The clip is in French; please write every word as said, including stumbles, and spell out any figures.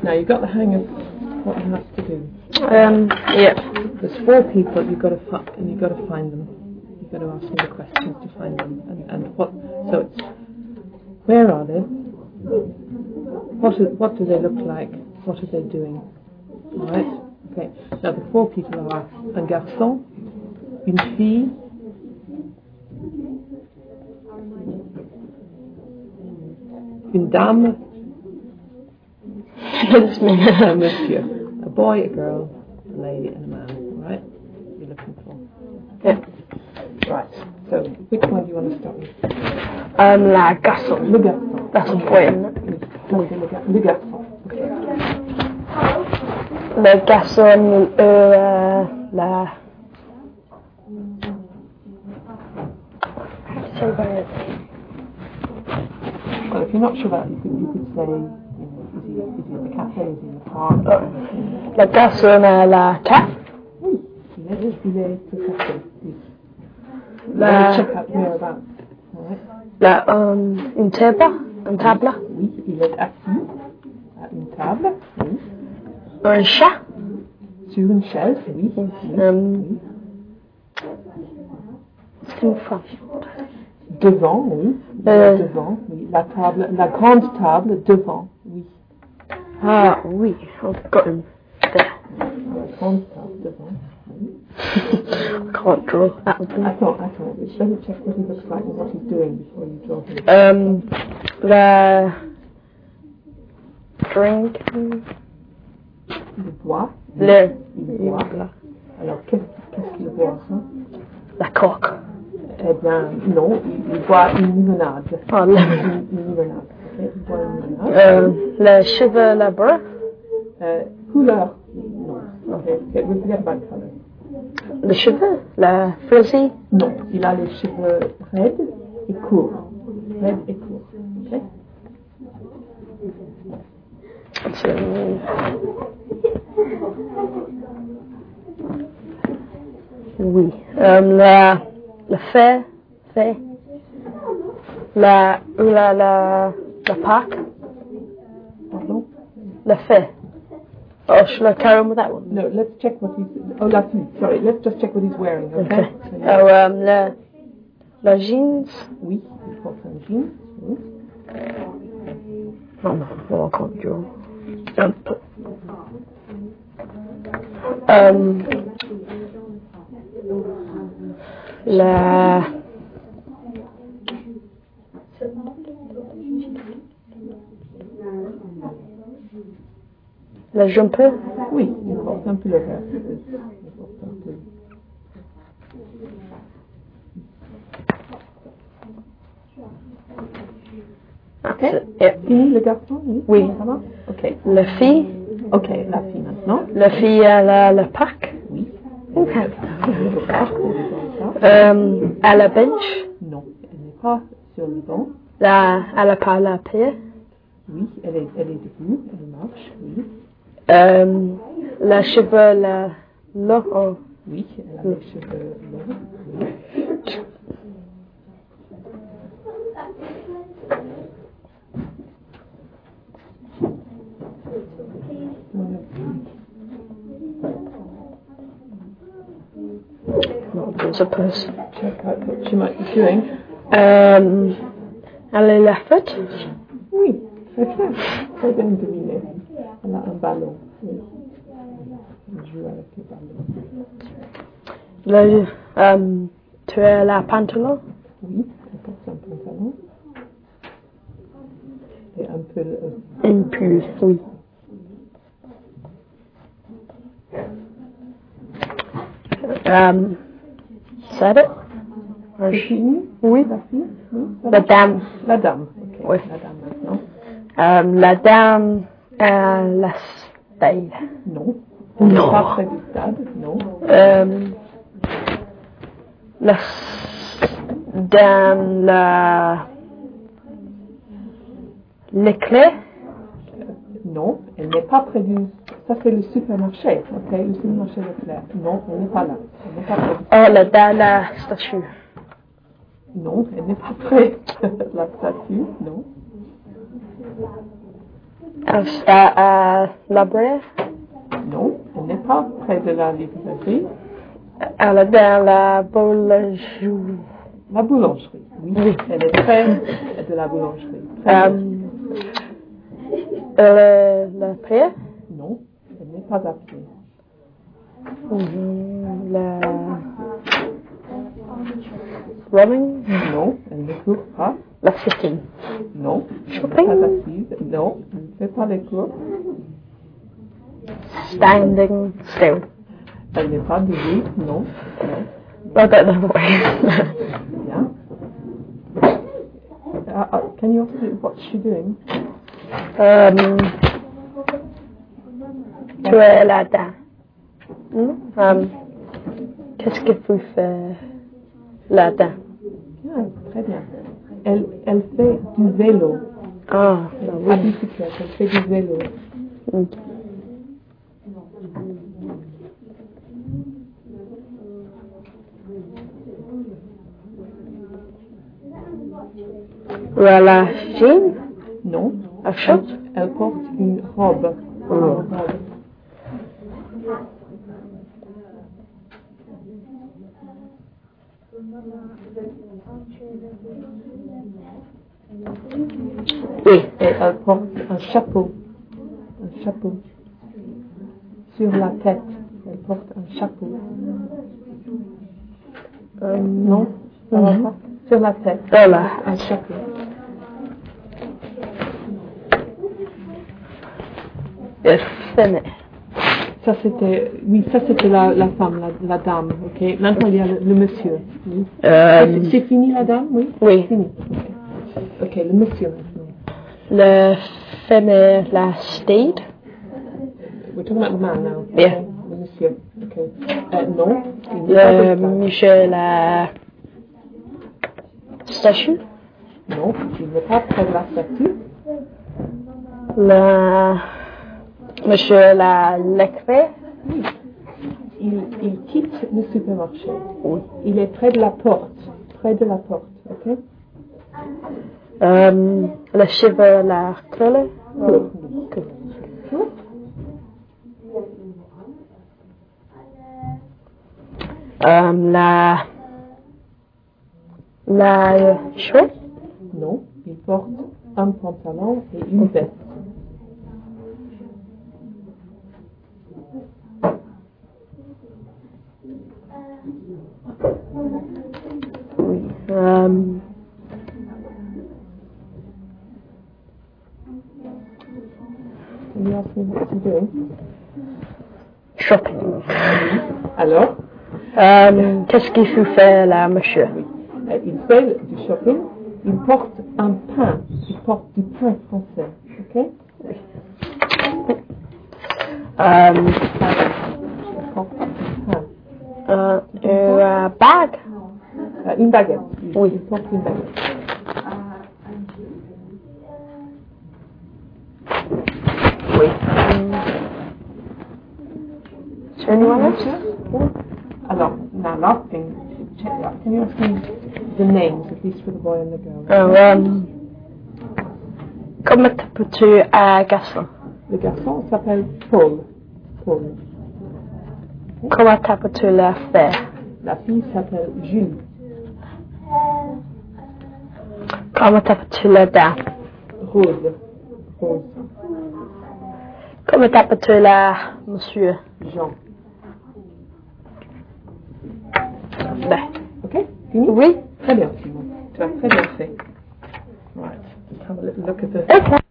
Now you got the hang of what you have to do. Um, yeah. There's four people. You've got to fi- and you've got to find them. You've got to ask them the questions to find them. And, and what? So it's where are they? What is, what do they look like? What are they doing? All right. Okay. Now the four people are un garçon, une fille, une dame, un monsieur. A boy, a girl, a lady, and a man. All right. You're looking for. Yeah. Right. So which one do you want to start with? Um, la garçon. Le garçon. That's a boy, isn't it? Okay, le, gar- le garçon. Okay. Le garçon, euh, la... So bad. Well, if you're not sure about it, you could, you could say, you know, is he, is he at the cafe, is he in the park? Oh. Le garçon à la caf. Oui, il est, il est au café, oui. La... Check out whereabouts. All right. La, um, une table. Une table. Oui, il est assis à une table, oui. Un chat. Sur une chaise, oui. oui, Um, oui. C'est une femme. Devant, oui. Euh. Devant, oui. La table, la grande table devant, oui. Ah, oui. I've got him there. La grande table devant, oui. Can't draw that one. Attends, attends. Let me check what he looks like and what he's doing before you draw him. Um, the drink. Il boit. Le. Il boit. Alors, qu'est-ce qu'est-ce qu'il boit, hein? La coque. Eh bien, non, il, il boit une limonade. Oh, Une, le. une limonade. Okay, il boit une limonade. Euh, le cheveux, la brun. Euh, couleur, non. Okay, okay, we forget about color. Le cheveux, la frizzy. Non, il a les cheveux raides et courts. Raides et courts. Okay? C'est- Oui. Euh, la, le fait, fait. La, la, la, la parc. Pardon? Le fait. Oh, shall I carry on with that one? No, let's check what he's... Oh, that's me. Sorry, let's just check what he's wearing, okay? Okay. So, yeah. Oh, um, le, le jeans. Oui, il porte un jean. Oui. Oh, no, no, I can't draw. Um, um, la... Le jumper. Oui, il porte un peu le vert. Il porte un peu... That's Okay. it. Yeah. Fini le garçon? Oui. Oui. Ça va? Ok. Le fille. Ok, la fille maintenant. Le fille à la, le parc. Oui. Ok. Elle est au parc, elle est dans le parc. Euh, à la bench. Non, elle n'est pas sur le banc. La, à la pas la pied. Oui, elle est, elle est debout, elle marche, oui. Euh, la cheveux, la, là, oh. Oui, elle a les cheveux longs, oui. Not as a person. Check out what she might be doing. Um, elle est la fête. Oui, très bien. Très bien deviné. Elle a un ballon, oui. Elle joue avec le ballon. Le, um, tu as la pantalon. Oui, elle porte un pantalon. Et un peu... Euh, Une pull, oui. Um, is that it? Or c'est sh- fini? Oui. La fille? Oui, ça La va? dame. La dame, ok. Oui. La dame maintenant. Um, la dame à la stade. Non. On n'est Non. pas près du stade, non. Um, la s- dans la l'éclair. Non, elle n'est pas près du... Ça, c'est le supermarché, ok? Le supermarché Leclerc. Non, elle n'est pas là. Elle n'est pas près. Oh, la dans la statue. Non, elle n'est pas près de la statue, non. C'est à la brève. Non, elle n'est pas près de la librairie. Elle est dans la boulangerie. La boulangerie, oui. Oui. Elle est près de la boulangerie. Euh, le, le prêt. Non, elle n'est pas à pied. Mm, La running. Non, elle ne court pas. La sitting. Non, elle Shopping. n'est pas assise. Non, elle ne fait pas les cours. Standing still. Elle n'est pas debout. Non, non. I don't know why. Yeah. Uh, uh, can you ask me what's she doing? um, tu es là-dedans. Hmm? Um, Qu'est-ce que vous faites là-dedans? Bien, très bien. Elle, elle fait du vélo. Ah, ben À oui. bicyclette, elle fait du vélo. Mm. Voilà, jean, Non, un short. elle, elle porte une robe. Mm. Une robe. Oui. Et elle porte un chapeau. Un chapeau. Sur la tête, elle porte un chapeau. Euh, Non, ça va pas. Sur la tête, Voilà. elle porte un chapeau. Yes, fini. Ça c'était, oui, ça c'était la, la femme, la, la dame, ok. Maintenant il y a le, le monsieur. Oui. Euh, C'est fini la dame, oui. Oui. Fini. Ok, ok, le monsieur maintenant. Le fini, la state. We're talking about the man now. Yeah. Okay? Le monsieur. Ok. Euh, non. il n'est pas Le de ça. monsieur, la station. Non, il n'est pas près de la statue. Le monsieur, la l'écran. Oui. Il, il quitte le supermarché. Oui. Il est près de la porte. Près de la porte, ok. Euh, le cheveu, la couleur. Court. Cool. Euh, la la short. Non, il porte un pantalon et une veste. Oui. Euh, Can you ask me what to do? shopping. Alors, Euh, Qu'est-ce qu'il faut faire là, monsieur? oui. Euh, il fait du shopping. Il porte un pain. Il porte du pain français, ok? Euh, Il porte un pain. euh, une bague? Euh, une baguette. Il, Oui. il porte une baguette. Oui. Is there anyone else? Alors, now last thing, check that. Can you ask me the names, at least for the boy and the girl? Euh, um, comment t'appelles-tu à garçon? Le garçon s'appelle Paul. Paul. Comment t'appelles-tu la fille? La fille s'appelle Julie. Comment t'appelles-tu la dame? Rose. Rose. Comment t'appelles-tu la monsieur? Jean. Ben, Ok? Fini? oui. Très bien, Simon. Tu as très bien fait. Right. Let's have a little look at the... Okay.